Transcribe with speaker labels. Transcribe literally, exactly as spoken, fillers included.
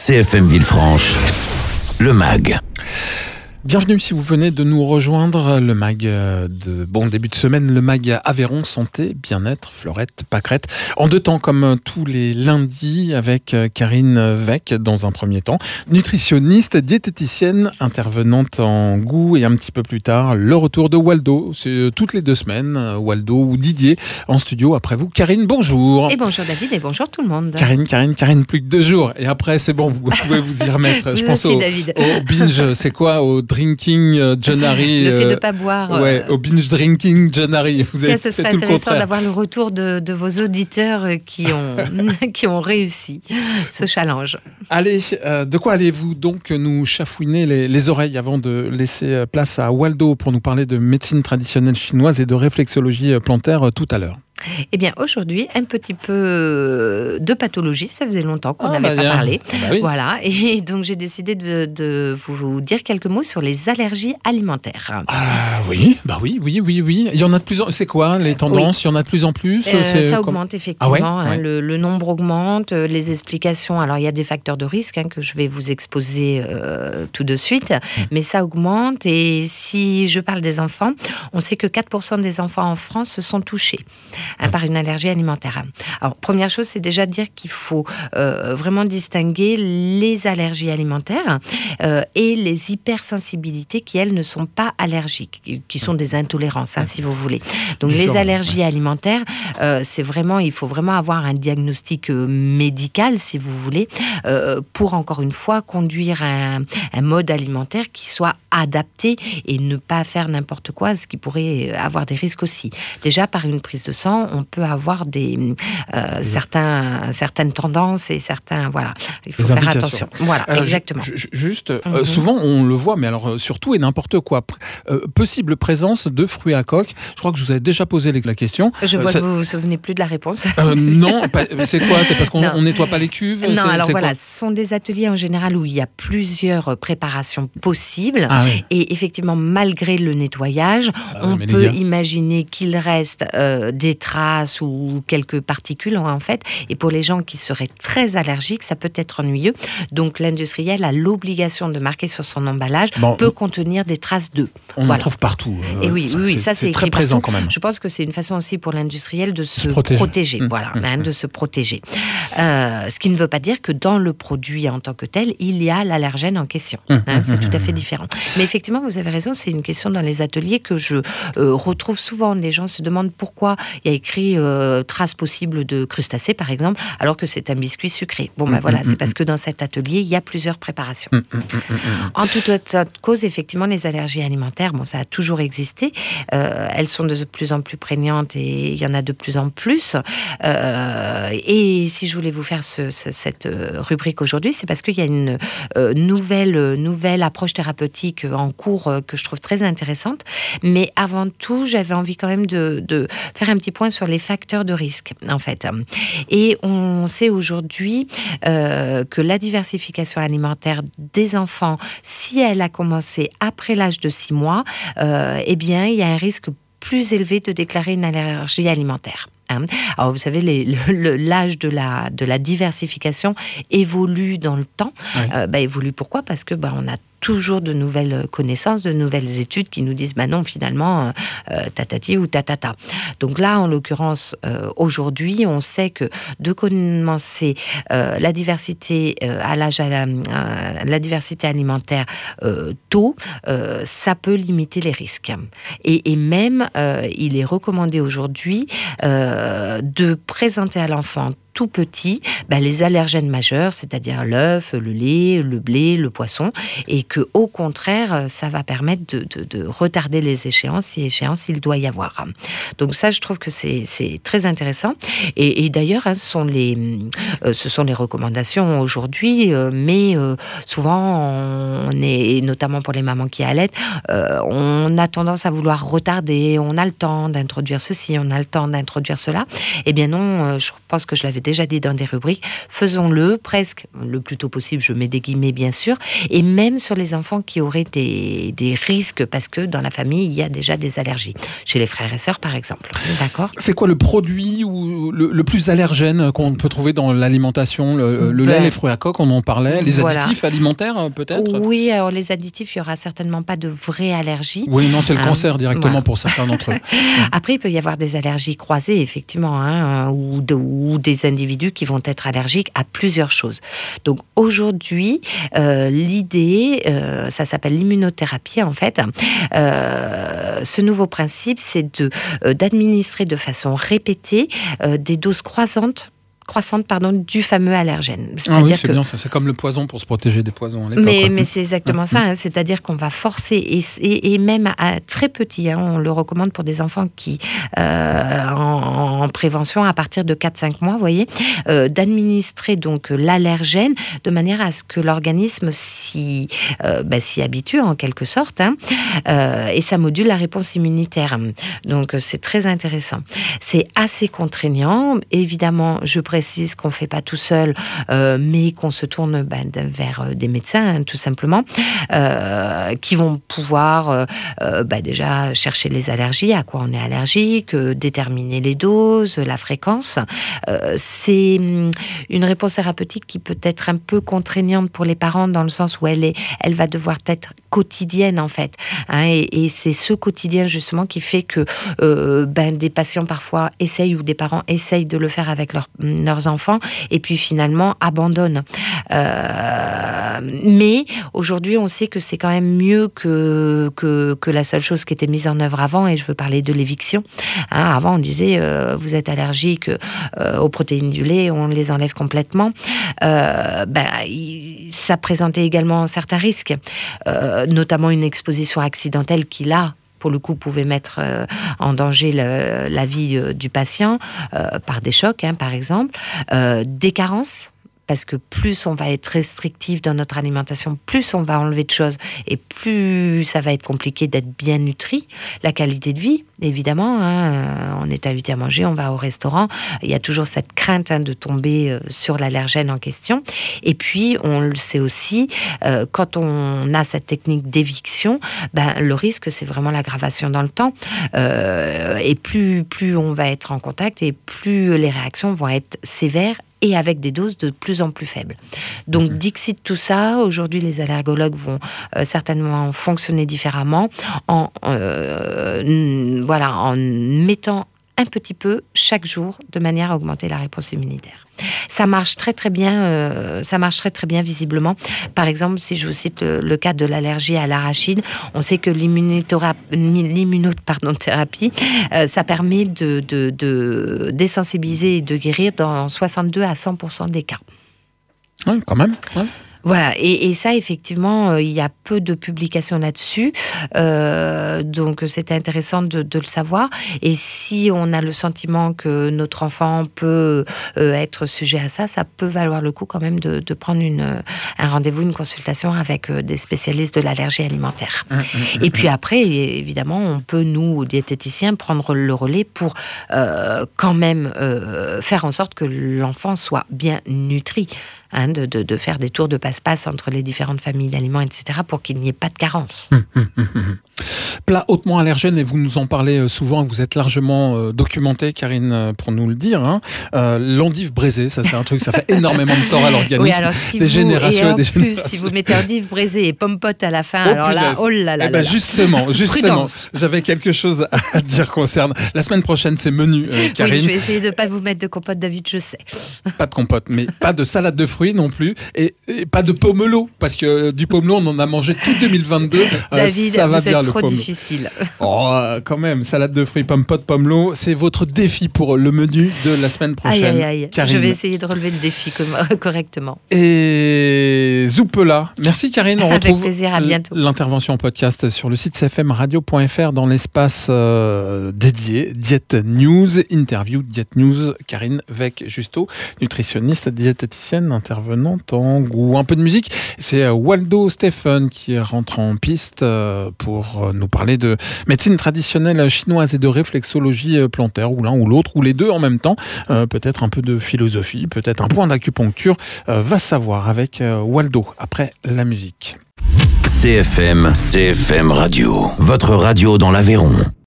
Speaker 1: C F M Villefranche, le M A G.
Speaker 2: Bienvenue si vous venez de nous rejoindre, le M A G de bon début de semaine, le M A G Aveyron, santé, bien-être, fleurette, pâquerette. En deux temps, comme tous les lundis, avec Karine Weck dans un premier temps, nutritionniste, diététicienne, intervenante en goût, et un petit peu plus tard, le retour de Waldo. C'est toutes les deux semaines, Waldo ou Didier en studio après vous. Karine, bonjour.
Speaker 3: Et bonjour David et bonjour tout le monde.
Speaker 2: Karine, Karine, Karine, plus que deux jours. Et après, c'est bon, vous pouvez vous y remettre.
Speaker 3: Vous
Speaker 2: Je pense
Speaker 3: aussi,
Speaker 2: au,
Speaker 3: David.
Speaker 2: au binge, c'est quoi, au drinking euh, Johnary.
Speaker 3: Le fait de
Speaker 2: euh,
Speaker 3: ne pas boire.
Speaker 2: Ouais,
Speaker 3: euh,
Speaker 2: au binge drinking Johnary. Vous
Speaker 3: Tiens,
Speaker 2: avez
Speaker 3: ce
Speaker 2: fait
Speaker 3: serait
Speaker 2: tout le
Speaker 3: intéressant
Speaker 2: contraire.
Speaker 3: d'avoir le retour de, de vos auditeurs qui ont, qui ont réussi ce challenge.
Speaker 2: Allez, euh, de quoi allez-vous donc nous chafouiner les, les oreilles avant de laisser place à Waldo pour nous parler de médecine traditionnelle chinoise et de réflexologie plantaire euh, tout à l'heure?
Speaker 3: Eh bien, aujourd'hui, un petit peu de pathologie. Ça faisait longtemps qu'on
Speaker 2: Ah,
Speaker 3: n'avait
Speaker 2: bah,
Speaker 3: pas
Speaker 2: bien.
Speaker 3: parlé.
Speaker 2: Ah, bah oui.
Speaker 3: Voilà. Et donc, j'ai décidé de, de vous dire quelques mots sur les allergies alimentaires.
Speaker 2: Ah oui, bah oui, oui, oui, oui. Il y en a de plus en... C'est quoi les tendances? Il y en a de plus en plus?
Speaker 3: Euh,
Speaker 2: C'est
Speaker 3: ça
Speaker 2: comme-
Speaker 3: augmente effectivement,
Speaker 2: Ah ouais,
Speaker 3: hein,
Speaker 2: ouais.
Speaker 3: le, le nombre augmente, euh, les explications, alors il y a des facteurs de risque hein, que je vais vous exposer euh, tout de suite, mmh. mais ça augmente et si je parle des enfants, on sait que quatre pour cent des enfants en France se sont touchés hein, mmh. par une allergie alimentaire. Alors première chose, c'est déjà de dire qu'il faut euh, vraiment distinguer les allergies alimentaires euh, et les hypersensibilités qui elles ne sont pas allergiques, qui, qui sont des intolérances hein, si vous voulez. Donc
Speaker 2: Du
Speaker 3: les
Speaker 2: genre,
Speaker 3: allergies
Speaker 2: ouais.
Speaker 3: alimentaires, euh, c'est vraiment, il faut vraiment avoir un diagnostic euh, médical, si vous voulez, euh, pour encore une fois conduire un, un mode alimentaire qui soit adapté et ne pas faire n'importe quoi, ce qui pourrait avoir des risques aussi. Déjà, par une prise de sang, on peut avoir des euh, oui. certains, certaines tendances et certains, voilà, il faut
Speaker 2: Les
Speaker 3: faire attention. Voilà,
Speaker 2: euh,
Speaker 3: exactement.
Speaker 2: Ju- ju- juste,
Speaker 3: Mm-hmm.
Speaker 2: euh, souvent on le voit, mais alors euh, surtout et n'importe quoi. Euh, possible présence de fruits à coque. Je crois que je vous avais déjà posé la question.
Speaker 3: Je vois
Speaker 2: euh, ça...
Speaker 3: que vous vous souvenez plus de la réponse.
Speaker 2: Euh, non, pas, c'est quoi? C'est parce qu'on on nettoie pas les cuves?
Speaker 3: Non,
Speaker 2: c'est,
Speaker 3: alors
Speaker 2: c'est
Speaker 3: voilà,
Speaker 2: quoi?
Speaker 3: ce sont des ateliers en général où il y a plusieurs préparations possibles.
Speaker 2: Ah, oui.
Speaker 3: Et effectivement, malgré le nettoyage,
Speaker 2: ah,
Speaker 3: on
Speaker 2: oui,
Speaker 3: peut
Speaker 2: gars...
Speaker 3: imaginer qu'il reste euh, des traces ou quelques particules en fait. Et pour les gens qui seraient très allergiques, ça peut être ennuyeux. Donc l'industriel a l'obligation de marquer sur son emballage bon, peut contenir des traces d'eux.
Speaker 2: On
Speaker 3: voilà.
Speaker 2: en trouve partout.
Speaker 3: Euh, et oui,
Speaker 2: ça,
Speaker 3: oui, oui,
Speaker 2: c'est,
Speaker 3: ça c'est,
Speaker 2: c'est très
Speaker 3: écrit
Speaker 2: présent
Speaker 3: partout.
Speaker 2: quand même.
Speaker 3: Je pense que c'est une façon aussi pour l'industriel de se,
Speaker 2: se protéger,
Speaker 3: protéger
Speaker 2: mmh,
Speaker 3: voilà,
Speaker 2: mmh,
Speaker 3: hein, de se protéger. Euh, ce qui ne veut pas dire que dans le produit en tant que tel, il y a l'allergène en question. Mmh, hein, c'est mmh, tout à fait différent. Mais effectivement, vous avez raison, c'est une question dans les ateliers que je euh, retrouve souvent. Les gens se demandent pourquoi il y a écrit euh, traces possibles de crustacés, par exemple, alors que c'est un biscuit sucré. Bon, ben mmh, voilà, mmh, c'est parce que dans cet atelier, il y a plusieurs préparations. Mmh, mmh, mmh, mmh. En toute autre cause, effectivement, les allergies alimentaires, bon, ça a toujours existé. Euh, elles sont de plus en plus prégnantes et il y en a de plus en plus. Euh, et si je voulais vous faire ce, ce, cette rubrique aujourd'hui, c'est parce qu'il y a une euh, nouvelle, nouvelle approche thérapeutique en cours euh, que je trouve très intéressante. Mais avant tout, j'avais envie quand même de, de faire un petit point sur les facteurs de risque, en fait. Et on sait aujourd'hui euh, que la diversification alimentaire des enfants, si elle a commencé après l'âge de six mois, euh, eh bien, il y a un risque plus élevé de déclarer une allergie alimentaire. Alors, vous savez, les, le, l'âge de la, de la diversification évolue dans le temps. Oui. Euh, bah, évolue pourquoi ? Parce que bah, on a toujours de nouvelles connaissances, de nouvelles études qui nous disent, bah non, finalement, euh, tatati ou tatata. Donc là, en l'occurrence, euh, aujourd'hui, on sait que de commencer euh, la diversité euh, à l'âge, à la, euh, la diversité alimentaire euh, tôt, euh, ça peut limiter les risques. Et, et même, euh, il est recommandé aujourd'hui euh, de présenter à l'enfant tout petit, ben les allergènes majeurs, c'est-à-dire l'œuf, le lait, le blé, le poisson, et que au contraire, ça va permettre de, de, de retarder les échéances, si échéance il doit y avoir. Donc ça, je trouve que c'est, c'est très intéressant. Et, et d'ailleurs, hein, ce sont les, euh, ce sont les recommandations aujourd'hui, euh, mais euh, souvent, on est, et notamment pour les mamans qui allaitent, euh, on a tendance à vouloir retarder. On a le temps d'introduire ceci, on a le temps d'introduire cela. Eh bien non, euh, je pense que je l'avais déjà dit dans des rubriques, faisons-le presque le plus tôt possible, je mets des guillemets bien sûr, et même sur les enfants qui auraient des, des risques, parce que dans la famille, il y a déjà des allergies. Chez les frères et sœurs, par exemple. D'accord ?
Speaker 2: C'est quoi le produit ou le, le plus allergène qu'on peut trouver dans l'alimentation ? Le, le ben, lait, les fruits à coque, on en parlait. Les
Speaker 3: voilà.
Speaker 2: additifs alimentaires, peut-être ?
Speaker 3: Oui, alors les additifs, il n'y aura certainement pas de vraie allergie.
Speaker 2: Oui, non, c'est le cancer euh, directement voilà. pour certains d'entre eux.
Speaker 3: Après, il peut y avoir des allergies croisées, effectivement, hein, ou, de, ou des individus qui vont être allergiques à plusieurs choses. Donc aujourd'hui, euh, l'idée, euh, ça s'appelle l'immunothérapie en fait. Euh, ce nouveau principe, c'est de, euh, d'administrer de façon répétée euh, des doses croissantes croissante pardon, du fameux allergène.
Speaker 2: Ah oui, c'est que... bien ça. C'est comme le poison pour se protéger des poisons à l'époque.
Speaker 3: Mais, mais c'est exactement mmh. ça. Hein. C'est-à-dire qu'on va forcer, et, et, et même à très petit, hein, on le recommande pour des enfants qui, euh, en, en prévention, à partir de quatre à cinq mois, vous voyez, euh, d'administrer donc l'allergène de manière à ce que l'organisme s'y, euh, bah, s'y habitue, en quelque sorte, hein, euh, et ça module la réponse immunitaire. Donc, c'est très intéressant. C'est assez contraignant. Évidemment, je précise qu'on ne fait pas tout seul, euh, mais qu'on se tourne ben, vers des médecins, hein, tout simplement, euh, qui vont pouvoir euh, euh, ben, déjà chercher les allergies, à quoi on est allergique, euh, déterminer les doses, la fréquence. Euh, c'est une réponse thérapeutique qui peut être un peu contraignante pour les parents, dans le sens où elle, est, elle va devoir être quotidienne, en fait. Hein, et, et c'est ce quotidien, justement, qui fait que euh, ben, des patients, parfois, essayent, ou des parents essayent de le faire avec leur leurs enfants, et puis finalement abandonnent. Euh, mais aujourd'hui, on sait que c'est quand même mieux que, que, que la seule chose qui était mise en œuvre avant, et je veux parler de l'éviction. Hein, avant, on disait, euh, vous êtes allergique euh, aux protéines du lait, on les enlève complètement. Euh, ben, ça présentait également certains risques, euh, notamment une exposition accidentelle qui, là, pour le coup, pouvait mettre euh, en danger le, la vie euh, du patient euh, par des chocs, hein, par exemple, euh, des carences. Parce que plus on va être restrictif dans notre alimentation, plus on va enlever de choses, et plus ça va être compliqué d'être bien nutri. La qualité de vie, évidemment, hein, on est invité à manger, on va au restaurant, il y a toujours cette crainte hein, de tomber sur l'allergène en question. Et puis, on le sait aussi, euh, quand on a cette technique d'éviction, ben, le risque, c'est vraiment l'aggravation dans le temps. Euh, et plus, plus on va être en contact, et plus les réactions vont être sévères, et avec des doses de plus en plus faibles. Donc, mmh. dixit tout ça, aujourd'hui, les allergologues vont euh, certainement fonctionner différemment en, euh, voilà, en mettant un petit peu chaque jour, de manière à augmenter la réponse immunitaire. Ça marche très très bien, euh, ça marche très très bien visiblement. Par exemple, si je vous cite le, le cas de l'allergie à l'arachide, on sait que l'immunothérapie, euh, ça permet de, de, de désensibiliser et de guérir dans soixante-deux à cent pour cent des cas.
Speaker 2: Oui, quand même. Ouais.
Speaker 3: Voilà, et, et ça, effectivement, euh, il y a peu de publications là-dessus, euh, donc c'était intéressant de, de le savoir. Et si on a le sentiment que notre enfant peut euh, être sujet à ça, ça peut valoir le coup quand même de, de prendre une, un rendez-vous, une consultation avec euh, des spécialistes de l'allergie alimentaire. Mmh, mmh, et puis après, évidemment, on peut, nous, diététiciens, prendre le relais pour euh, quand même euh, faire en sorte que l'enfant soit bien nutri. Hein, de, de, de faire des tours de passe-passe entre les différentes familles d'aliments, et cetera, pour qu'il n'y ait pas de carence.
Speaker 2: Hum, hum, hum, hum. Plat hautement allergène, et vous nous en parlez souvent, vous êtes largement euh, documentée, Karine, pour nous le dire. Hein. Euh, l'endive braisée, ça c'est un truc, ça fait énormément de tort à l'organisme.
Speaker 3: Oui, alors si
Speaker 2: des
Speaker 3: vous,
Speaker 2: générations et,
Speaker 3: et en
Speaker 2: des
Speaker 3: plus,
Speaker 2: générations.
Speaker 3: si vous mettez endive braisée et pomme pote à la fin,
Speaker 2: oh,
Speaker 3: alors
Speaker 2: punaise.
Speaker 3: là, oh là là
Speaker 2: eh ben
Speaker 3: là.
Speaker 2: Justement, justement, j'avais quelque chose à dire concernant. La semaine prochaine, c'est menu, euh, Karine.
Speaker 3: Oui, je vais essayer de ne pas vous mettre de compote, David, je sais.
Speaker 2: Pas de compote, mais pas de salade de fruits non plus, et, et pas de pomelo, parce que euh, du pomelo, on en a mangé tout deux mille vingt-deux.
Speaker 3: David,
Speaker 2: euh, ça va
Speaker 3: vous
Speaker 2: bien,
Speaker 3: êtes trop
Speaker 2: le
Speaker 3: difficile.
Speaker 2: Oh, quand même, salade de fruits, pomme pote, pomelo, c'est votre défi pour le menu de la semaine prochaine.
Speaker 3: Aïe, aïe, aïe.
Speaker 2: Karine.
Speaker 3: Je vais essayer de relever le défi correctement.
Speaker 2: Et Zoupela. Merci Karine, on
Speaker 3: Avec
Speaker 2: retrouve
Speaker 3: plaisir, à bientôt.
Speaker 2: L'intervention podcast sur le site c f m radio point f r dans l'espace euh, dédié Diète News, interview Diète News, Karine Vec-Justo, nutritionniste, diététicienne, intervenante en goût. Un peu de musique, c'est Waldo Stephen qui rentre en piste pour nous parler parler de médecine traditionnelle chinoise et de réflexologie plantaire, ou l'un ou l'autre, ou les deux en même temps. Euh, peut-être un peu de philosophie, peut-être un point d'acupuncture. Euh, va savoir avec euh, Waldo, après la musique.
Speaker 1: C F M, C F M Radio, votre radio dans l'Aveyron.